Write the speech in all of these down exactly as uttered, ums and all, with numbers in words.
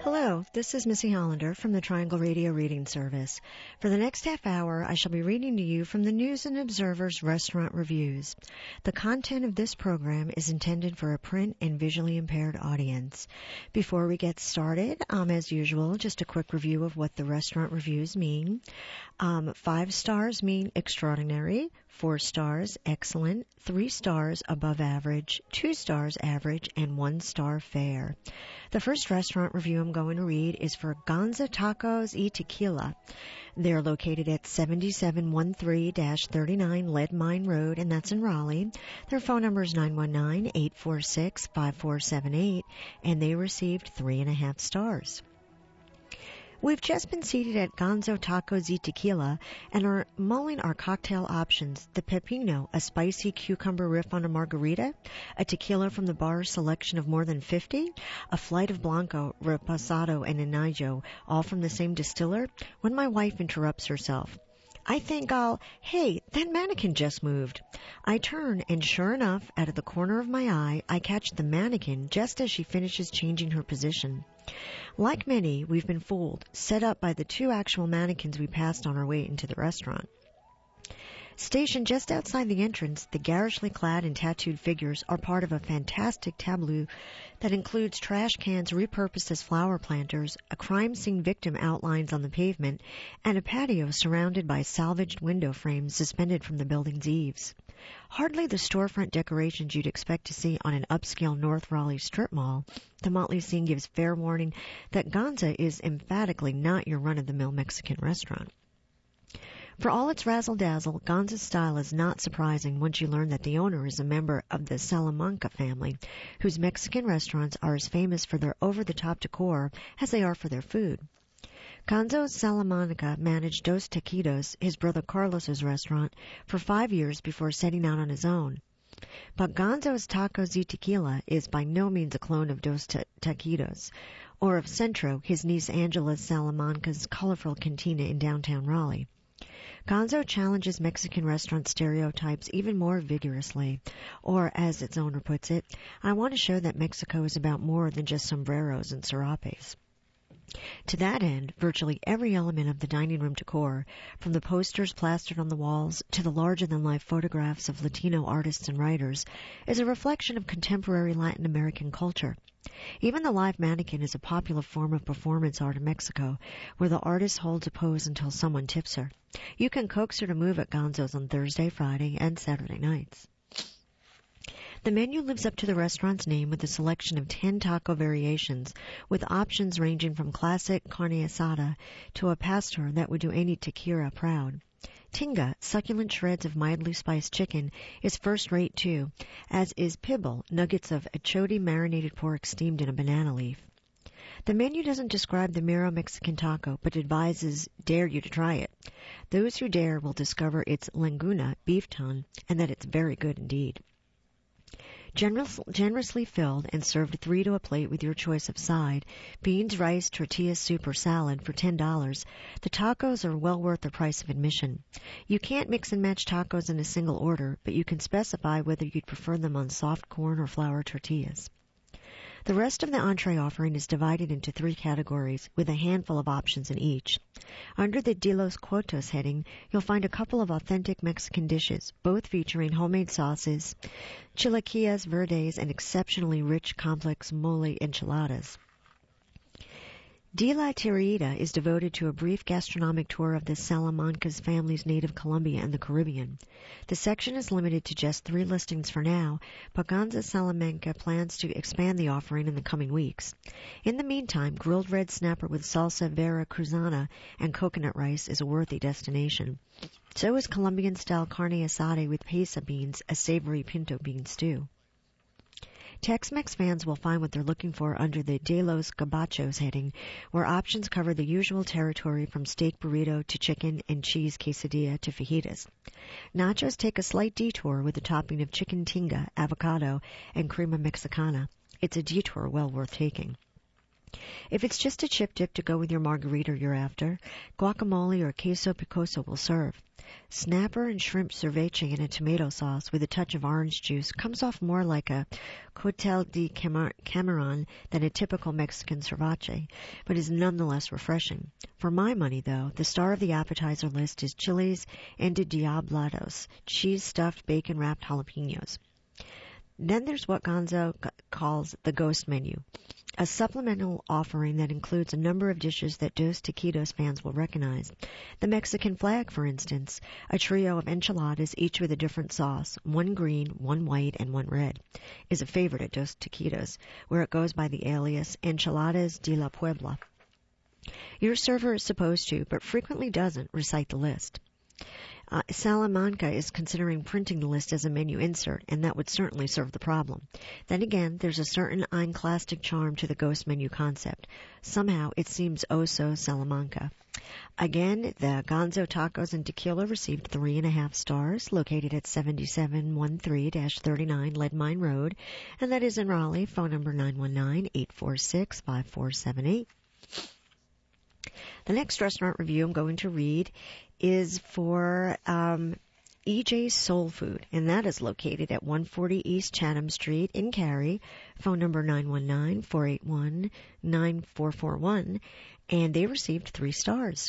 Hello, this is Missy Hollander from the Triangle Radio Reading Service. For the next half hour, I shall be reading to you from the News and Observer's Restaurant Reviews. The content of this program is intended for a print and visually impaired audience. Before we get started, um, as usual, just a quick review of what the restaurant reviews mean. Um, five stars mean extraordinary, four stars excellent, three stars above average, two stars average, and one star fair. The first restaurant review I'm going to read is for Gonza Tacos y Tequila. They're located at seventy-seven thirteen thirty-nine Lead Mine Road, and that's in Raleigh. Their phone number is nine one nine, eight four six, five four seven eight, and they received three and a half stars. We've just been seated at Gonzo Tacos y Tequila and are mulling our cocktail options. The Pepino, a spicy cucumber riff on a margarita, a tequila from the bar's selection of more than fifty, a flight of Blanco, Reposado, and Anajo, all from the same distiller, when my wife interrupts herself. I think I'll, hey, that mannequin just moved. I turn, and sure enough, out of the corner of my eye, I catch the mannequin just as she finishes changing her position. Like many, we've been fooled, set up by the two actual mannequins we passed on our way into the restaurant. Stationed just outside the entrance, the garishly clad and tattooed figures are part of a fantastic tableau that includes trash cans repurposed as flower planters, a crime scene victim outlines on the pavement, and a patio surrounded by salvaged window frames suspended from the building's eaves. Hardly the storefront decorations you'd expect to see on an upscale North Raleigh strip mall, the motley scene gives fair warning that Gonza is emphatically not your run-of-the-mill Mexican restaurant. For all its razzle-dazzle, Gonza's style is not surprising once you learn that the owner is a member of the Salamanca family, whose Mexican restaurants are as famous for their over-the-top decor as they are for their food. Gonzo Salamanca managed Dos Taquitos, his brother Carlos's restaurant, for five years before setting out on his own. But Gonzo's Tacos y Tequila is by no means a clone of Dos Ta- Taquitos, or of Centro, his niece Angela Salamanca's colorful cantina in downtown Raleigh. Gonzo challenges Mexican restaurant stereotypes even more vigorously, or, as its owner puts it, I want to show that Mexico is about more than just sombreros and serapes. To that end, virtually every element of the dining room decor, from the posters plastered on the walls to the larger-than-life photographs of Latino artists and writers, is a reflection of contemporary Latin American culture. Even the live mannequin is a popular form of performance art in Mexico, where the artist holds a pose until someone tips her. You can coax her to move at Gonzo's on Thursday, Friday, and Saturday nights. The menu lives up to the restaurant's name with a selection of ten taco variations, with options ranging from classic carne asada to a pastor that would do any taqueria proud. Tinga, succulent shreds of mildly spiced chicken, is first-rate too, as is pibble, nuggets of achiote marinated pork steamed in a banana leaf. The menu doesn't describe the Miro Mexican taco, but advises dare you to try it. Those who dare will discover its Laguna beef tongue, and that it's very good indeed. Generous, generously filled and served three to a plate with your choice of side, beans, rice, tortilla, soup, or salad for ten dollars, the tacos are well worth the price of admission. You can't mix and match tacos in a single order, but you can specify whether you'd prefer them on soft corn or flour tortillas. The rest of the entree offering is divided into three categories, with a handful of options in each. Under the De los Cuotos heading, you'll find a couple of authentic Mexican dishes, both featuring homemade sauces, chilaquiles verdes, and exceptionally rich, complex mole enchiladas. De la Tierrita is devoted to a brief gastronomic tour of the Salamanca's family's native Colombia and the Caribbean. The section is limited to just three listings for now, but Gonza Salamanca plans to expand the offering in the coming weeks. In the meantime, grilled red snapper with salsa vera cruzana and coconut rice is a worthy destination. So is Colombian-style carne asada with pesa beans, a savory pinto bean stew. Tex-Mex fans will find what they're looking for under the De los Gabachos heading, where options cover the usual territory from steak burrito to chicken and cheese quesadilla to fajitas. Nachos take a slight detour with a topping of chicken tinga, avocado, and crema mexicana. It's a detour well worth taking. If it's just a chip dip to go with your margarita you're after, guacamole or queso picoso will serve. Snapper and shrimp ceviche in a tomato sauce with a touch of orange juice comes off more like a cóctel de camarón than a typical Mexican ceviche, but is nonetheless refreshing. For my money, though, the star of the appetizer list is chiles endiablados, cheese-stuffed, bacon-wrapped jalapenos. Then there's what Gonzo calls the ghost menu, a supplemental offering that includes a number of dishes that Dos Taquitos fans will recognize. The Mexican flag, for instance, a trio of enchiladas, each with a different sauce, one green, one white, and one red, is a favorite at Dos Taquitos, where it goes by the alias Enchiladas de la Puebla. Your server is supposed to, but frequently doesn't, recite the list. Uh, Salamanca is considering printing the list as a menu insert, and that would certainly serve the problem. Then again, there's a certain iconoclastic charm to the ghost menu concept. Somehow, it seems oh so Salamanca. Again, the Gonzo Tacos and Tequila received three and a half stars, located at seventy-seven thirteen thirty-nine Lead Mine Road, and that is in Raleigh. Phone number nine one nine, eight four six, five four seven eight. The next restaurant review I'm going to read is for um, E J's Soul Food, and that is located at one forty East Chatham Street in Cary. Phone number nine one nine, four eight one, nine four four one, and they received three stars.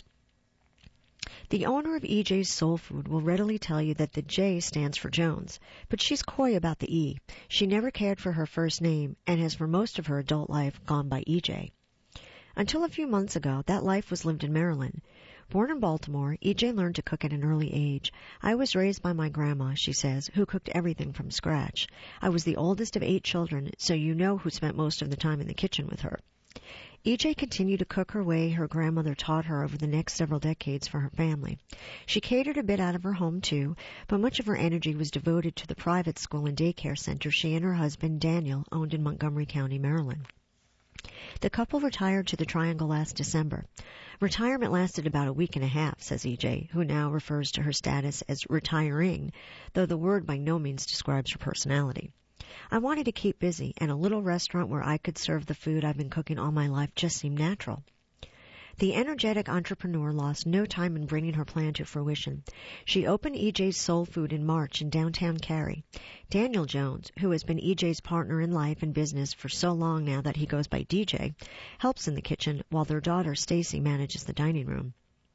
The owner of E J's Soul Food will readily tell you that the J stands for Jones, but she's coy about the E. She never cared for her first name and has for most of her adult life gone by E J. Until a few months ago, that life was lived in Maryland. Born in Baltimore, E J learned to cook at an early age. I was raised by my grandma, she says, who cooked everything from scratch. I was the oldest of eight children, so you know who spent most of the time in the kitchen with her. E J continued to cook her way her grandmother taught her over the next several decades for her family. She catered a bit out of her home, too, but much of her energy was devoted to the private school and daycare center she and her husband, Daniel, owned in Montgomery County, Maryland. The couple retired to the Triangle last December. Retirement lasted about a week and a half, says E J, who now refers to her status as retiring, though the word by no means describes her personality. I wanted to keep busy, and a little restaurant where I could serve the food I've been cooking all my life just seemed natural. The energetic entrepreneur lost no time in bringing her plan to fruition. She opened E J's Soul Food in March in downtown Cary. Daniel Jones, who has been E J's partner in life and business for so long now that he goes by D J, helps in the kitchen while their daughter Stacy manages the dining room.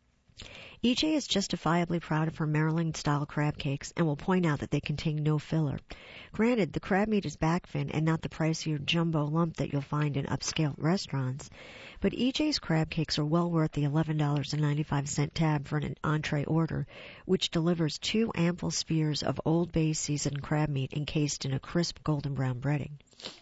E J is justifiably proud of her Maryland-style crab cakes and will point out that they contain no filler. Granted, the crab meat is backfin and not the pricier jumbo lump that you'll find in upscale restaurants, but E J's crab cakes are well worth the eleven dollars and ninety-five cents tab for an entree order, which delivers two ample spheres of Old Bay seasoned crab meat encased in a crisp golden brown breading.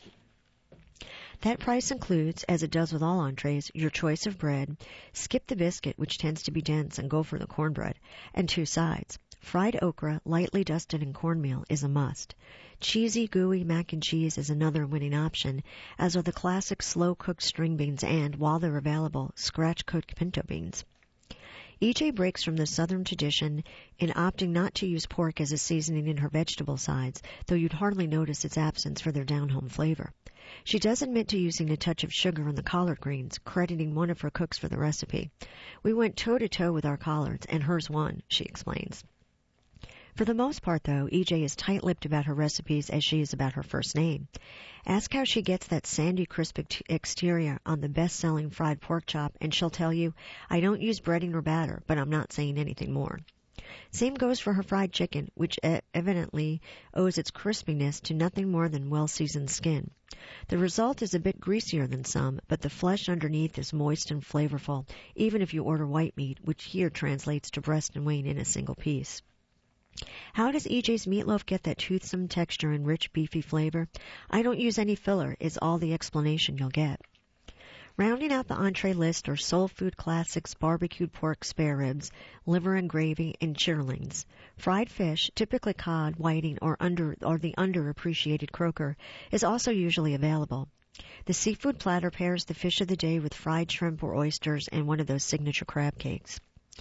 That price includes, as it does with all entrees, your choice of bread, skip the biscuit, which tends to be dense, and go for the cornbread, and two sides. Fried okra, lightly dusted in cornmeal, is a must. Cheesy, gooey mac and cheese is another winning option, as are the classic slow-cooked string beans and, while they're available, scratch-cooked pinto beans. E J breaks from the Southern tradition in opting not to use pork as a seasoning in her vegetable sides, though you'd hardly notice its absence for their down-home flavor. She does admit to using a touch of sugar on the collard greens, crediting one of her cooks for the recipe. We went toe-to-toe with our collards, and hers won, she explains. For the most part, though, E J is tight-lipped about her recipes as she is about her first name. Ask how she gets that sandy, crisp exterior on the best-selling fried pork chop, and she'll tell you, I don't use breading or batter, but I'm not saying anything more. Same goes for her fried chicken, which evidently owes its crispiness to nothing more than well-seasoned skin. The result is a bit greasier than some, but the flesh underneath is moist and flavorful, even if you order white meat, which here translates to breast and wing in a single piece. How does E J's meatloaf get that toothsome texture and rich beefy flavor? I don't use any filler is all the explanation you'll get. Rounding out the entree list are soul food classics, barbecued pork spare ribs, liver and gravy, and chitterlings. Fried fish, typically cod, whiting, or under or the underappreciated croaker, is also usually available. The seafood platter pairs the fish of the day with fried shrimp or oysters and one of those signature crab cakes.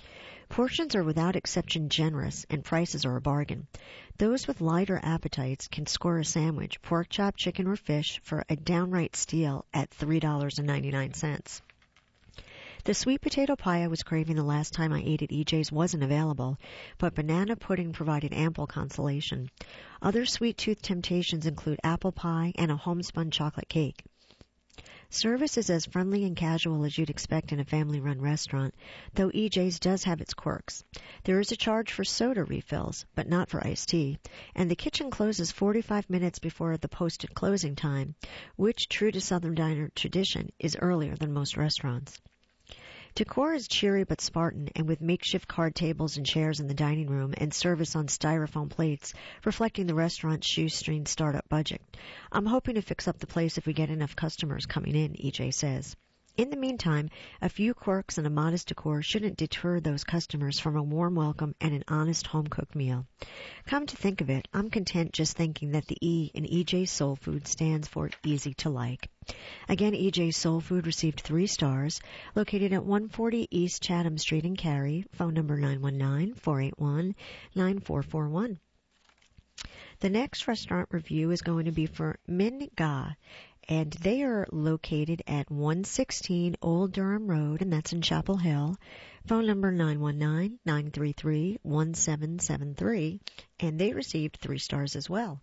Portions are without exception generous, and prices are a bargain. Those with lighter appetites can score a sandwich, pork chop, chicken, or fish for a downright steal at three dollars and ninety-nine cents. The sweet potato pie I was craving the last time I ate at E J's wasn't available, but banana pudding provided ample consolation. Other sweet tooth temptations include apple pie and a homespun chocolate cake. Service is as friendly and casual as you'd expect in a family-run restaurant, though E J's does have its quirks. There is a charge for soda refills, but not for iced tea, and the kitchen closes forty-five minutes before the posted closing time, which, true to Southern diner tradition, is earlier than most restaurants. Decor is cheery but Spartan, and with makeshift card tables and chairs in the dining room and service on styrofoam plates, reflecting the restaurant's shoestring startup budget. I'm hoping to fix up the place if we get enough customers coming in, E J says. In the meantime, a few quirks and a modest decor shouldn't deter those customers from a warm welcome and an honest home-cooked meal. Come to think of it, I'm content just thinking that the E in E J's Soul Food stands for easy to like. Again, E J's Soul Food received three stars, located at one forty East Chatham Street in Cary, phone number nine one nine, four eight one, nine four four one. The next restaurant review is going to be for Min Ga, and they are located at one sixteen Old Durham Road, and that's in Chapel Hill. Phone number nine one nine, nine three three, one seven seven three, and they received three stars as well.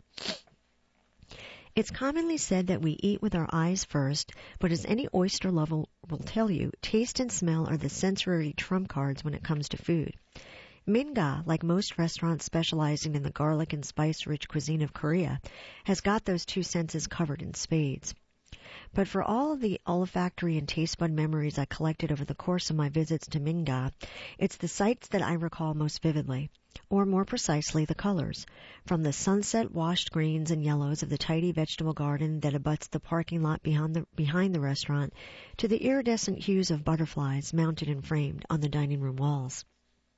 It's commonly said that we eat with our eyes first, but as any oyster lover will tell you, taste and smell are the sensory trump cards when it comes to food. Min Ga, like most restaurants specializing in the garlic and spice-rich cuisine of Korea, has got those two senses covered in spades. But for all of the olfactory and taste bud memories I collected over the course of my visits to Min Ga, it's the sights that I recall most vividly, or more precisely, the colors, from the sunset-washed greens and yellows of the tidy vegetable garden that abuts the parking lot behind the, behind the restaurant, to the iridescent hues of butterflies mounted and framed on the dining room walls.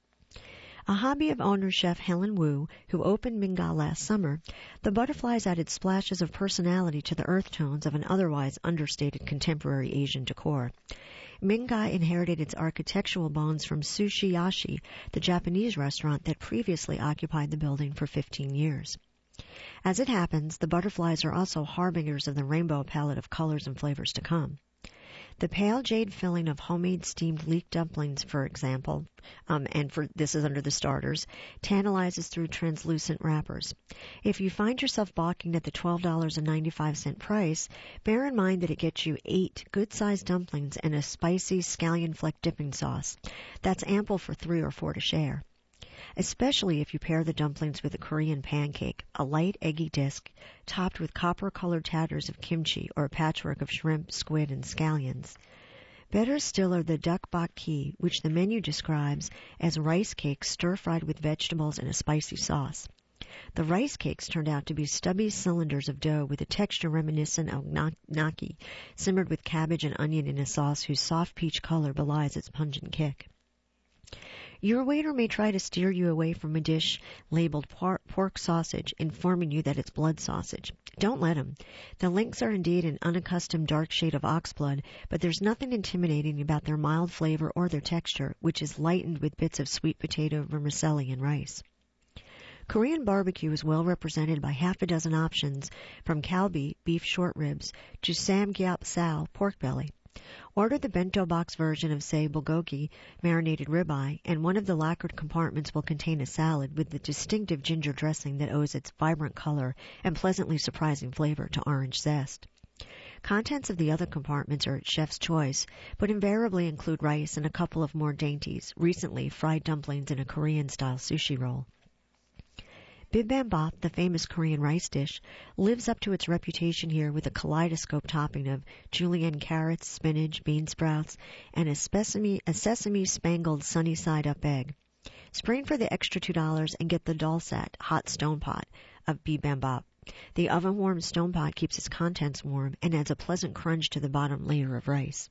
A hobby of owner chef Helen Wu, who opened Min Ga last summer, the butterflies added splashes of personality to the earth tones of an otherwise understated contemporary Asian decor. Min Ga inherited its architectural bones from Sushiyashi, the Japanese restaurant that previously occupied the building for fifteen years. As it happens, the butterflies are also harbingers of the rainbow palette of colors and flavors to come. The pale jade filling of homemade steamed leek dumplings, for example, um, and for this is under the starters, tantalizes through translucent wrappers. If you find yourself balking at the twelve dollars and ninety-five cents price, bear in mind that it gets you eight good-sized dumplings and a spicy scallion-flecked dipping sauce. That's ample for three or four to share. Especially if you pair the dumplings with a Korean pancake, a light eggy disc, topped with copper-colored tatters of kimchi or a patchwork of shrimp, squid, and scallions. Better still are the duck bak ki, which the menu describes as rice cakes stir-fried with vegetables and a spicy sauce. The rice cakes turned out to be stubby cylinders of dough with a texture reminiscent of gnocchi, simmered with cabbage and onion in a sauce whose soft peach color belies its pungent kick. Your waiter may try to steer you away from a dish labeled por- pork sausage, informing you that it's blood sausage. Don't let him. The links are indeed an unaccustomed dark shade of ox blood, but there's nothing intimidating about their mild flavor or their texture, which is lightened with bits of sweet potato, vermicelli, and rice. Korean barbecue is well represented by half a dozen options, from kalbi, beef short ribs, to samgyeopsal, pork belly. Order the bento box version of, say, bulgogi, marinated ribeye, and one of the lacquered compartments will contain a salad with the distinctive ginger dressing that owes its vibrant color and pleasantly surprising flavor to orange zest. Contents of the other compartments are at chef's choice, but invariably include rice and a couple of more dainties, recently fried dumplings and a Korean-style sushi roll. Bibimbap, the famous Korean rice dish, lives up to its reputation here with a kaleidoscope topping of julienne carrots, spinach, bean sprouts, and a sesame, a sesame-spangled sunny-side-up egg. Spring for the extra two dollars and get the Dalsat, hot stone pot, of bibimbap. The oven-warmed stone pot keeps its contents warm and adds a pleasant crunch to the bottom layer of rice.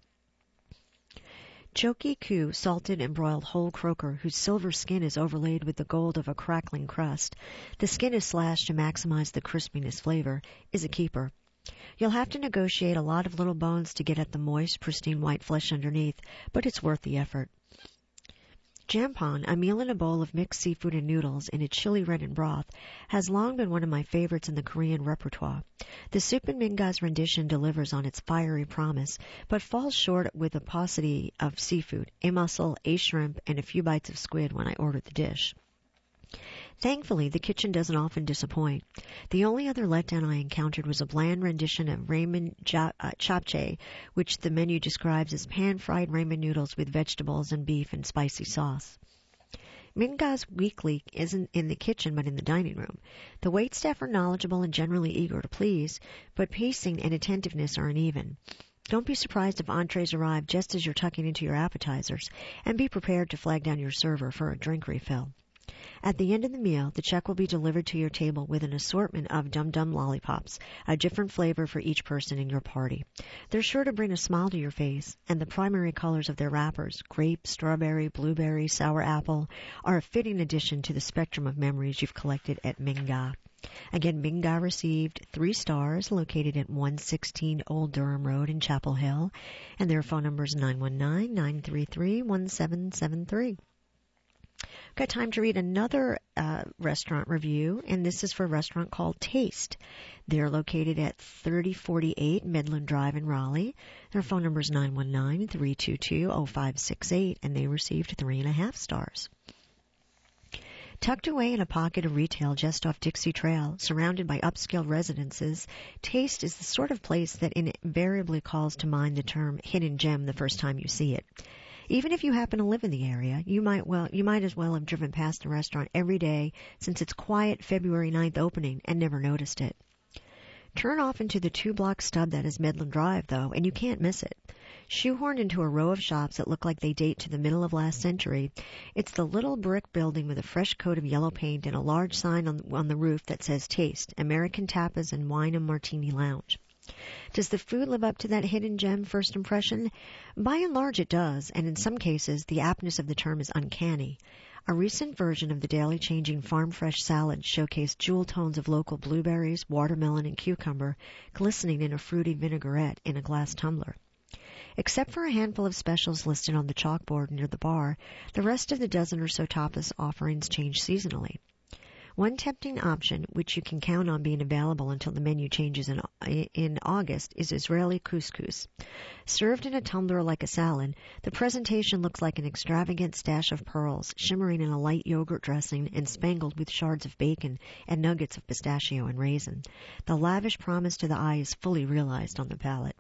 Choki ku, salted and broiled whole croaker, whose silver skin is overlaid with the gold of a crackling crust. The skin is slashed to maximize the crispiness flavor, is a keeper. You'll have to negotiate a lot of little bones to get at the moist, pristine white flesh underneath, but it's worth the effort. Jampong, a meal in a bowl of mixed seafood and noodles in a chili rennet broth, has long been one of my favorites in the Korean repertoire. The soup in Minga's rendition delivers on its fiery promise, but falls short with a paucity of seafood, a mussel, a shrimp, and a few bites of squid when I ordered the dish. Thankfully, the kitchen doesn't often disappoint. The only other letdown I encountered was a bland rendition of ramen ja- uh, japchae, which the menu describes as pan-fried ramen noodles with vegetables and beef and spicy sauce. Minga's weekly isn't in the kitchen but in the dining room. The waitstaff are knowledgeable and generally eager to please, but pacing and attentiveness are uneven. Don't be surprised if entrees arrive just as you're tucking into your appetizers, and be prepared to flag down your server for a drink refill. At the end of the meal, the check will be delivered to your table with an assortment of Dum Dum lollipops, a different flavor for each person in your party. They're sure to bring a smile to your face, and the primary colors of their wrappers, grape, strawberry, blueberry, sour apple, are a fitting addition to the spectrum of memories you've collected at Minga. Again, Minga received three stars, located at one sixteen Old Durham Road in Chapel Hill, and their phone number is nine one nine, nine three three, one seven seven three. Got time to read another uh, restaurant review, and this is for a restaurant called Taste. They're located at thirty forty-eight Midland Drive in Raleigh. Their phone number is nine one nine, three two two, zero five six eight, and they received three and a half stars. Tucked away in a pocket of retail just off Dixie Trail, surrounded by upscale residences, Taste is the sort of place that invariably calls to mind the term hidden gem the first time you see it. Even if you happen to live in the area, you might well you might as well have driven past the restaurant every day since its quiet February ninth opening and never noticed it. Turn off into the two-block stub that is Midland Drive, though, and you can't miss it. Shoehorned into a row of shops that look like they date to the middle of last century, it's the little brick building with a fresh coat of yellow paint and a large sign on, on the roof that says Taste, American Tapas and Wine and Martini Lounge. Does the food live up to that hidden gem first impression? By and large it does, and in some cases the aptness of the term is uncanny. A recent version of the daily changing farm fresh salad showcased jewel tones of local blueberries, watermelon, and cucumber glistening in a fruity vinaigrette in a glass tumbler. Except for a handful of specials listed on the chalkboard near the bar, the rest of the dozen or so tapas offerings change seasonally. One tempting option, which you can count on being available until the menu changes in, in August, is Israeli couscous. Served in a tumbler like a salad, the presentation looks like an extravagant stash of pearls, shimmering in a light yogurt dressing and spangled with shards of bacon and nuggets of pistachio and raisin. The lavish promise to the eye is fully realized on the palate.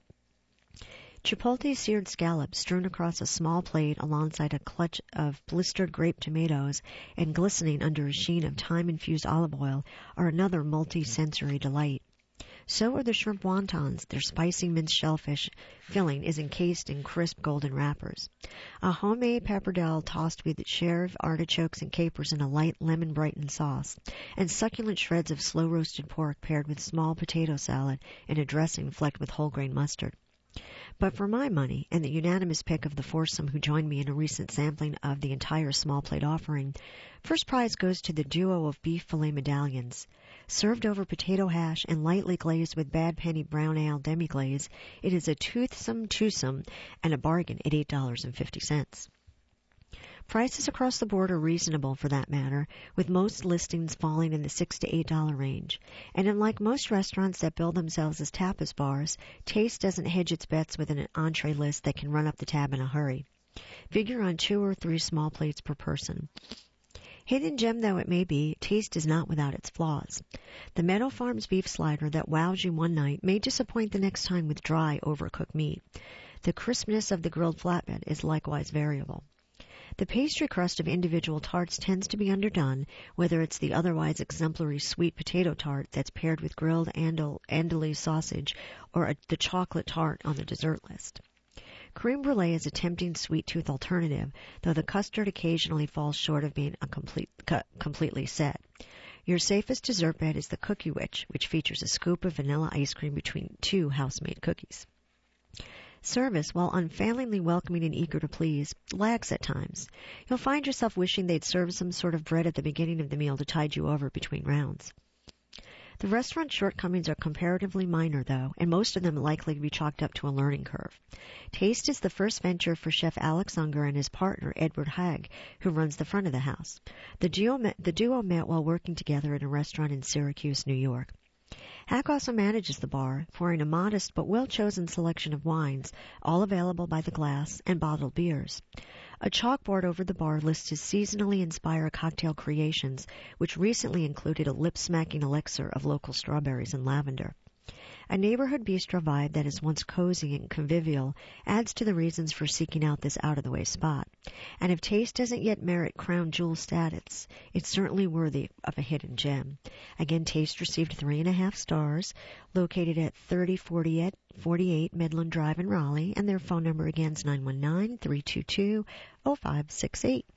Chipotle seared scallops strewn across a small plate alongside a clutch of blistered grape tomatoes and glistening under a sheen of thyme-infused olive oil are another multi-sensory delight. So are the shrimp wontons. Their spicy minced shellfish filling is encased in crisp golden wrappers. A homemade pappardelle tossed with cherv, artichokes, and capers in a light lemon-brightened sauce, and succulent shreds of slow-roasted pork paired with small potato salad and a dressing flecked with whole-grain mustard. But for my money, and the unanimous pick of the foursome who joined me in a recent sampling of the entire small plate offering, first prize goes to the duo of beef filet medallions. Served over potato hash and lightly glazed with Bad Penny brown ale demi-glaze, it is a toothsome twosome and a bargain at eight dollars and fifty cents. Prices across the board are reasonable for that matter, with most listings falling in the six to eight dollar range. And unlike most restaurants that bill themselves as tapas bars, Taste doesn't hedge its bets with an entree list that can run up the tab in a hurry. Figure on two or three small plates per person. Hidden gem though it may be, Taste is not without its flaws. The Meadow Farms beef slider that wows you one night may disappoint the next time with dry, overcooked meat. The crispness of the grilled flatbread is likewise variable. The pastry crust of individual tarts tends to be underdone, whether it's the otherwise exemplary sweet potato tart that's paired with grilled andal- andouille sausage or a, the chocolate tart on the dessert list. Creme brulee is a tempting sweet tooth alternative, though the custard occasionally falls short of being a complete, cu- completely set. Your safest dessert bet is the Cookie Witch, which features a scoop of vanilla ice cream between two house-made cookies. Service, while unfailingly welcoming and eager to please, lags at times. You'll find yourself wishing they'd serve some sort of bread at the beginning of the meal to tide you over between rounds. The restaurant's shortcomings are comparatively minor, though, and most of them likely to be chalked up to a learning curve. Taste is the first venture for Chef Alex Unger and his partner, Edward Haig, who runs the front of the house. The duo met, the duo met while working together at a restaurant in Syracuse, New York. Hack also manages the bar, pouring a modest but well-chosen selection of wines, all available by the glass, and bottled beers. A chalkboard over the bar lists his seasonally inspired cocktail creations, which recently included a lip-smacking elixir of local strawberries and lavender. A neighborhood bistro vibe that is once cozy and convivial adds to the reasons for seeking out this out-of-the-way spot. And if taste doesn't yet merit crown jewel status, it's certainly worthy of a hidden gem. Again, Taste received three and a half stars, located at thirty forty-eight Midland Drive in Raleigh, and their phone number again is nine one nine, three two two, zero five six eight.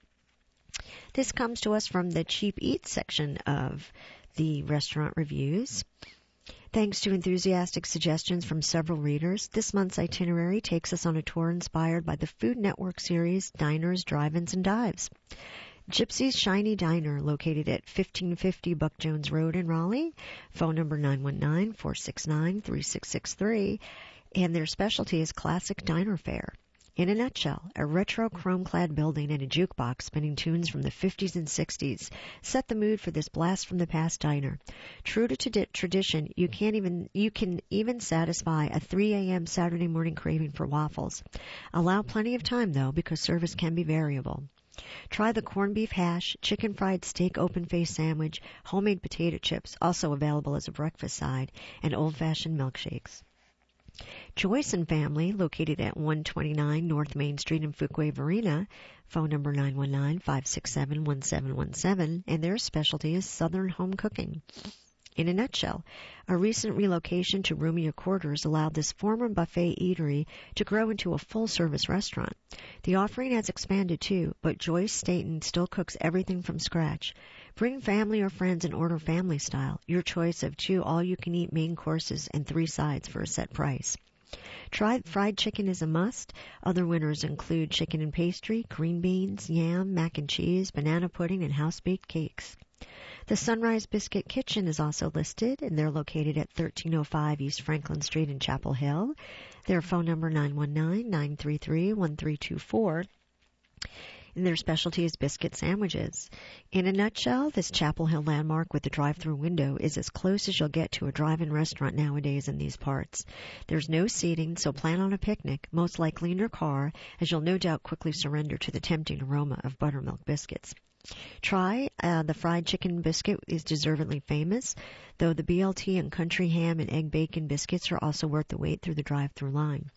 This comes to us from the Cheap Eats section of the restaurant reviews. Thanks to enthusiastic suggestions from several readers, this month's itinerary takes us on a tour inspired by the Food Network series Diners, Drive-Ins, and Dives. Gypsy's Shiny Diner, located at fifteen fifty Buck Jones Road in Raleigh, phone number nine one nine, four six nine, three six six three, and their specialty is classic diner fare. In a nutshell, a retro chrome-clad building and a jukebox spinning tunes from the fifties and sixties set the mood for this blast-from-the-past diner. True to t- tradition, you can't even you can even satisfy a three a.m. Saturday morning craving for waffles. Allow plenty of time, though, because service can be variable. Try the corned beef hash, chicken fried steak open-faced sandwich, homemade potato chips, also available as a breakfast side, and old-fashioned milkshakes. Joyce and Family, located at one twenty-nine North Main Street in Fuquay Varina, phone number nine one nine, five six seven, one seven one seven, and their specialty is Southern home cooking. In a nutshell, a recent relocation to roomier quarters allowed this former buffet eatery to grow into a full-service restaurant. The offering has expanded too, but Joyce Staten still cooks everything from scratch. Bring family or friends and order family style, your choice of two all-you-can-eat main courses and three sides for a set price. Try fried chicken is a must. Other winners include chicken and pastry, green beans, yam, mac and cheese, banana pudding, and house-baked cakes. The Sunrise Biscuit Kitchen is also listed, and they're located at thirteen oh five East Franklin Street in Chapel Hill. Their phone number nine one nine, nine three three, one three two four. And their specialty is biscuit sandwiches. In a nutshell, this Chapel Hill landmark with the drive-through window is as close as you'll get to a drive-in restaurant nowadays in these parts. There's no seating, so plan on a picnic, most likely in your car, as you'll no doubt quickly surrender to the tempting aroma of buttermilk biscuits. Try uh, the fried chicken biscuit is deservedly famous, though the B L T and country ham and egg bacon biscuits are also worth the wait through the drive-through line.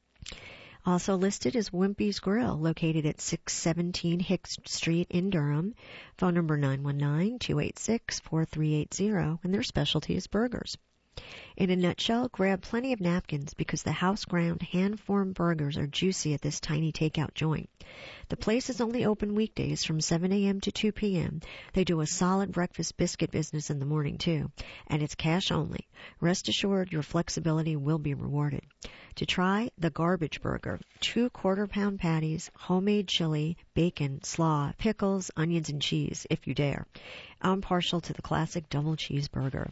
Also listed is Wimpy's Grill, located at six seventeen Hicks Street in Durham. Phone number nine one nine, two eight six, four three eight zero, and their specialty is burgers. In a nutshell, grab plenty of napkins because the house-ground, hand-formed burgers are juicy at this tiny takeout joint. The place is only open weekdays from seven a.m. to two p.m. They do a solid breakfast biscuit business in the morning, too, and it's cash only. Rest assured your flexibility will be rewarded. To try the Garbage Burger, two quarter-pound patties, homemade chili, bacon, slaw, pickles, onions, and cheese, if you dare. I'm partial to the classic double cheeseburger.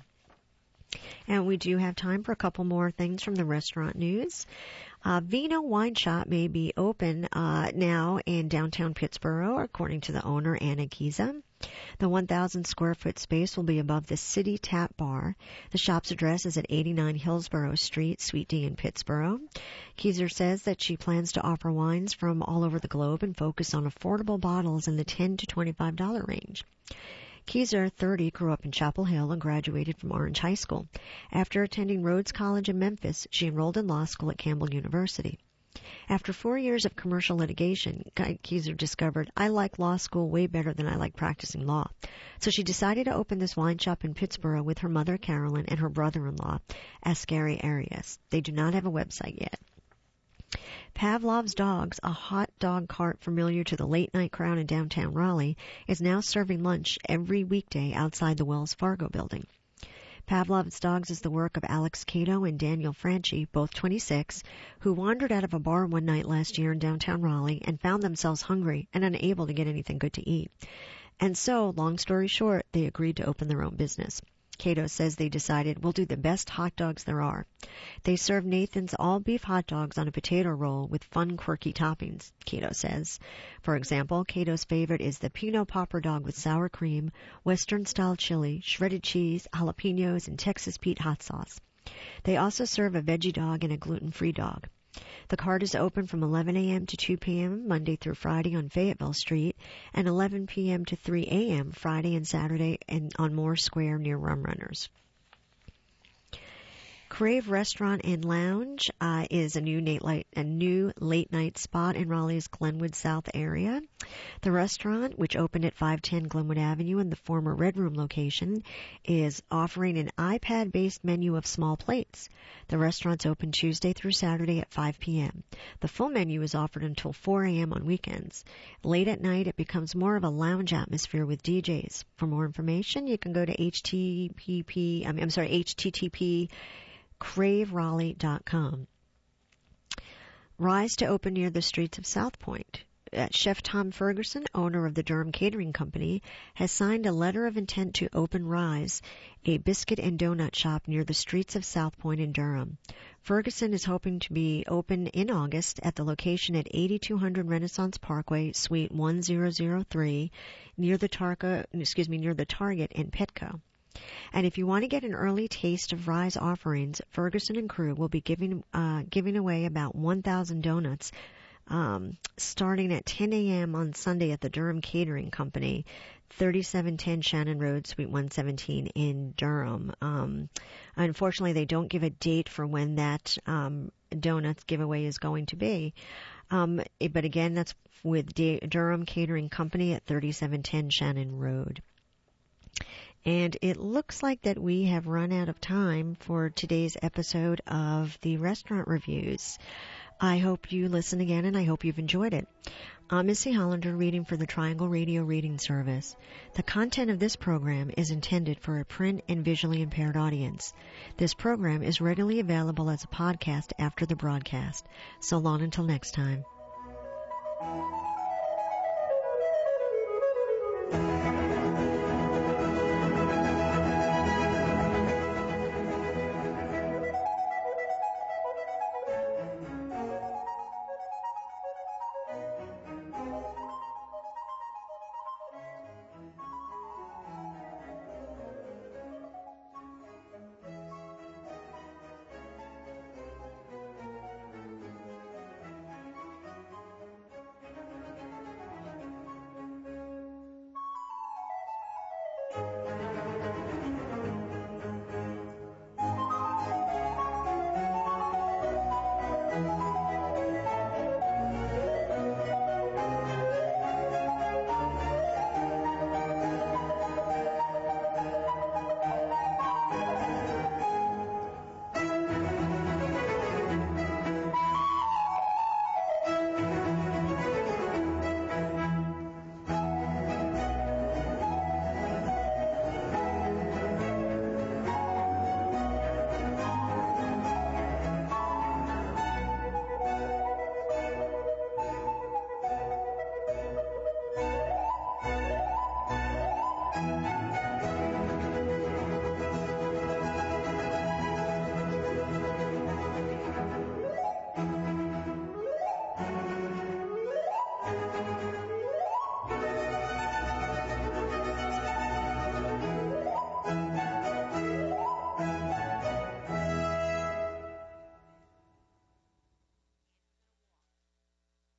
And we do have time for a couple more things from the restaurant news. Uh, Vino Wine Shop may be open uh, now in downtown Pittsburgh, according to the owner, Anna Kiza. The one thousand square foot space will be above the City Tap Bar. The shop's address is at eighty-nine Hillsborough Street, Suite D in Pittsburgh. Kieser says that she plans to offer wines from all over the globe and focus on affordable bottles in the ten to twenty-five dollars range. Kieser, thirty, grew up in Chapel Hill and graduated from Orange High School. After attending Rhodes College in Memphis, she enrolled in law school at Campbell University. After four years of commercial litigation, Kieser discovered, I like law school way better than I like practicing law. So she decided to open this wine shop in Pittsburgh with her mother, Carolyn, and her brother-in-law, Ascari Arias. They do not have a website yet. Pavlov's Dogs, a hot dog cart familiar to the late-night crowd in downtown Raleigh, is now serving lunch every weekday outside the Wells Fargo building. Pavlov's Dogs is the work of Alex Cato and Daniel Franchi, both twenty-six, who wandered out of a bar one night last year in downtown Raleigh and found themselves hungry and unable to get anything good to eat. And so, long story short, they agreed to open their own business. Cato says they decided we'll do the best hot dogs there are. They serve Nathan's all-beef hot dogs on a potato roll with fun, quirky toppings, Cato says. For example, Cato's favorite is the Pinot Popper dog with sour cream, Western-style chili, shredded cheese, jalapenos, and Texas Pete hot sauce. They also serve a veggie dog and a gluten-free dog. The cart is open from eleven a.m. to two p.m. Monday through Friday on Fayetteville Street and eleven p.m. to three a.m. Friday and Saturday and on Moore Square near Rum Runners. Crave Restaurant and Lounge uh, is a new, late, a new late night spot in Raleigh's Glenwood South area. The restaurant, which opened at five ten Glenwood Avenue in the former Red Room location, is offering an iPad-based menu of small plates. The restaurant's open Tuesday through Saturday at five p.m. The full menu is offered until four a.m. on weekends. Late at night, it becomes more of a lounge atmosphere with D Js. For more information, you can go to H T T P, I'm, I'm sorry, H T T P crave raleigh dot com. Rise to open near the streets of South Point. Uh, Chef Tom Ferguson, owner of the Durham Catering Company, has signed a letter of intent to open Rise, a biscuit and donut shop near the streets of South Point in Durham. Ferguson is hoping to be open in August at the location at eighty-two hundred Renaissance Parkway, Suite one thousand three, near the Targa, excuse me, near the Target in Petco. And if you want to get an early taste of Rise offerings, Ferguson and crew will be giving uh, giving away about one thousand donuts um, starting at ten a.m. on Sunday at the Durham Catering Company, thirty-seven ten Shannon Road, Suite one seventeen in Durham. Um, unfortunately, they don't give a date for when that um, donuts giveaway is going to be. Um, but again, that's with D- Durham Catering Company at thirty-seven ten Shannon Road. And it looks like that we have run out of time for today's episode of the Restaurant Reviews. I hope you listen again, and I hope you've enjoyed it. I'm Missy Hollander, reading for the Triangle Radio Reading Service. The content of this program is intended for a print and visually impaired audience. This program is readily available as a podcast after the broadcast. So long until next time.